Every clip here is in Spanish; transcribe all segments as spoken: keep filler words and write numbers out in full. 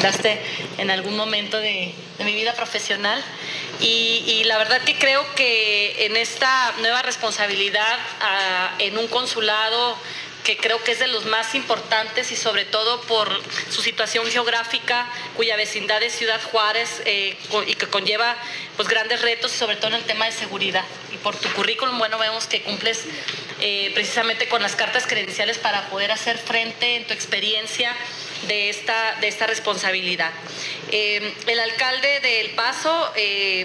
brindaste en algún momento de, de mi vida profesional. Y, y la verdad que creo que en esta nueva responsabilidad uh, en un consulado que creo que es de los más importantes y sobre todo por su situación geográfica, cuya vecindad es Ciudad Juárez eh, y que conlleva pues grandes retos y sobre todo en el tema de seguridad. Y por tu currículum, bueno, vemos que cumples eh, precisamente con las cartas credenciales para poder hacer frente en tu experiencia de esta, de esta responsabilidad. Eh, el alcalde de El Paso, eh,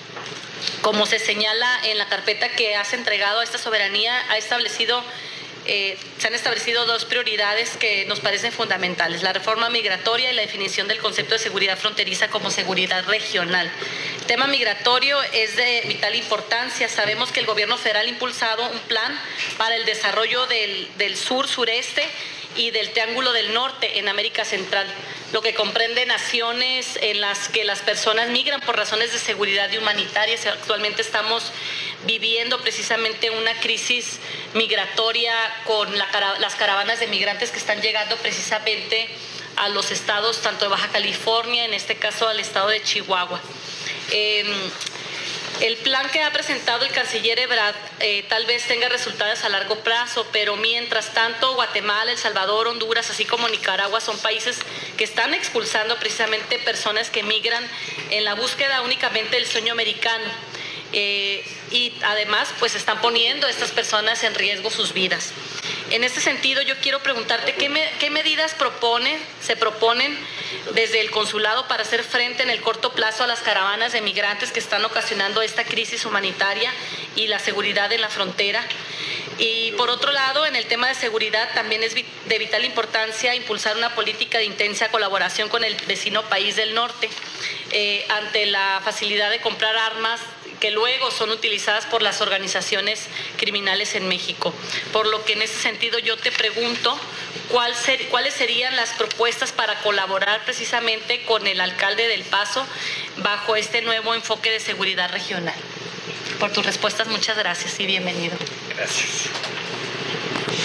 como se señala en la carpeta que has entregado a esta soberanía, ha establecido Eh, se han establecido dos prioridades que nos parecen fundamentales: la reforma migratoria y la definición del concepto de seguridad fronteriza como seguridad regional. El tema migratorio es de vital importancia. Sabemos que el gobierno federal ha impulsado un plan para el desarrollo del, del sur-sureste y del Triángulo del Norte en América Central, lo que comprende naciones en las que las personas migran por razones de seguridad y humanitarias. Actualmente estamos viviendo precisamente una crisis migratoria con la, las caravanas de migrantes que están llegando precisamente a los estados tanto de Baja California, en este caso al estado de Chihuahua. Eh, El plan que ha presentado el canciller Ebrard eh, tal vez tenga resultados a largo plazo, pero mientras tanto Guatemala, El Salvador, Honduras, así como Nicaragua son países que están expulsando precisamente personas que migran en la búsqueda únicamente del sueño americano. Eh, y además pues están poniendo a estas personas en riesgo sus vidas. En este sentido yo quiero preguntarte qué, me, qué medidas propone, se proponen desde el consulado para hacer frente en el corto plazo a las caravanas de migrantes que están ocasionando esta crisis humanitaria y la seguridad en la frontera. Y por otro lado, en el tema de seguridad también es de vital importancia impulsar una política de intensa colaboración con el vecino país del norte eh, ante la facilidad de comprar armas que luego son utilizadas por las organizaciones criminales en México. Por lo que en ese sentido yo te pregunto, ¿cuál ser, ¿cuáles serían las propuestas para colaborar precisamente con el alcalde del Paso bajo este nuevo enfoque de seguridad regional? Por tus respuestas, muchas gracias y bienvenido. Gracias.